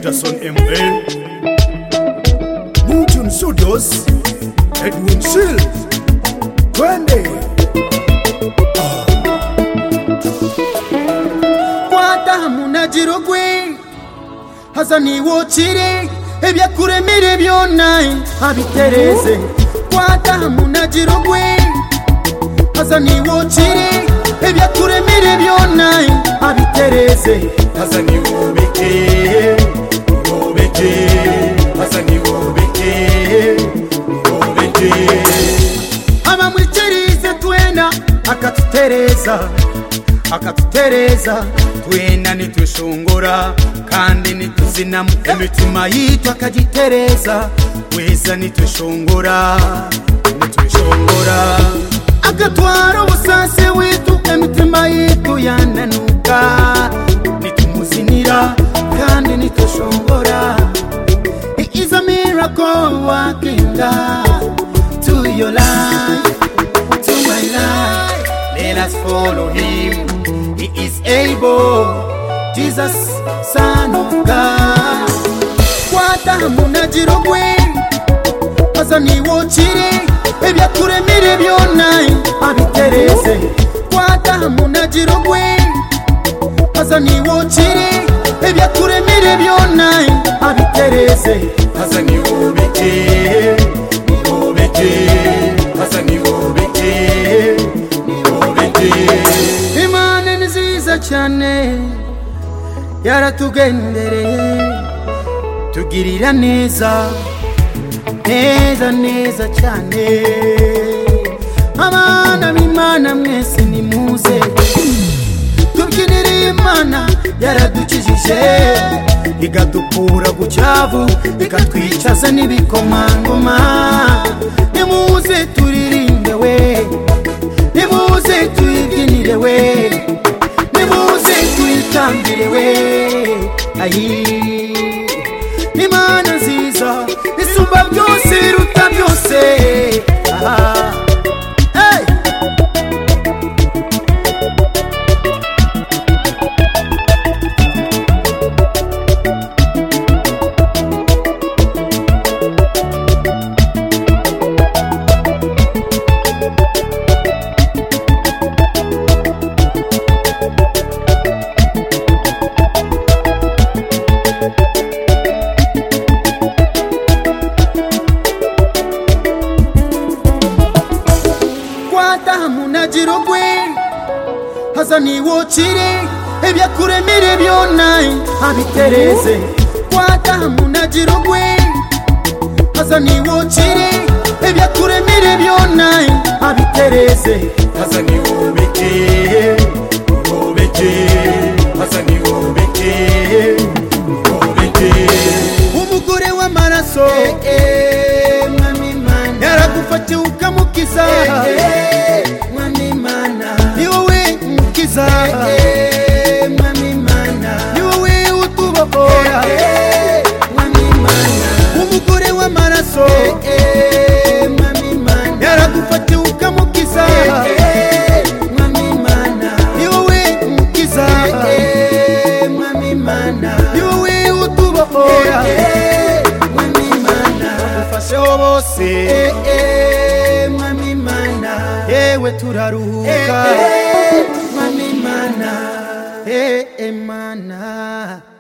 Peterson M.A. Newton Sudos, Edwin Shill, Twende. Kwata munajirogwe Hazani wochire Ebya kuremere byona abitereze Kwata munajirogwe Hazani wochire Ebya kuremere byona abitereze Hazani wobeke, wobeke, Hazani wobeke, wobeke. Aba mwikirize twena akatutereza twena nitushongora kandi nituzina mu emitima yitu akagitereza weza nitushongora akatwara ubusase witu emitima yitu yananuka nitumuzinira kandi nitushongora. It is a miracle working God to your life, to my life. Let us follow him. He is able, Jesus, Son of God. Kwata munajirogwe Hazani wochire Ebya kuremere byona abitereze Kwata munajirogwe Hazani wochire Ebya kuremere byona abitereze Hazani wobeke, wobeke, Hazani wobeke, wobeke. Imana nziza cyane yaratugendereye tugirira neza neza cyane. Abana b'Imana mwese nimuze tubyinire Imana yaradukijije igadukura gucyavu ikatwicaza n'ibikomangoma. Nimuze turirimbe we, nimuze tuyibyinire we, nimuze tuyitambire we. Ayi Imana nziza isumba byose iruta byose. Hey! Kwata munajirogwe Hazani wochire Ebya kuremere byona abitereze Kwata munajirogwe Hazani wochire Ebya kuremere byona abitereze Hazani wobeke, wobeke, Hazani wobeke, wobeke. Umugore w'amaraso Mwami Mana yaragufate ukamukiza Mwami Mana ni wowe mukiza Mwami Mana ni wowe utubohora Mwami Mana umugore w'amaraso Mwami Mana yaragufate ukamukiza Mwami Mana ni wowe mukiza Mwami Mana ni wowe utubohora Mwami Mana ufasheho bose Mwami Mana yewe turaruhuka Mwami Mana Mana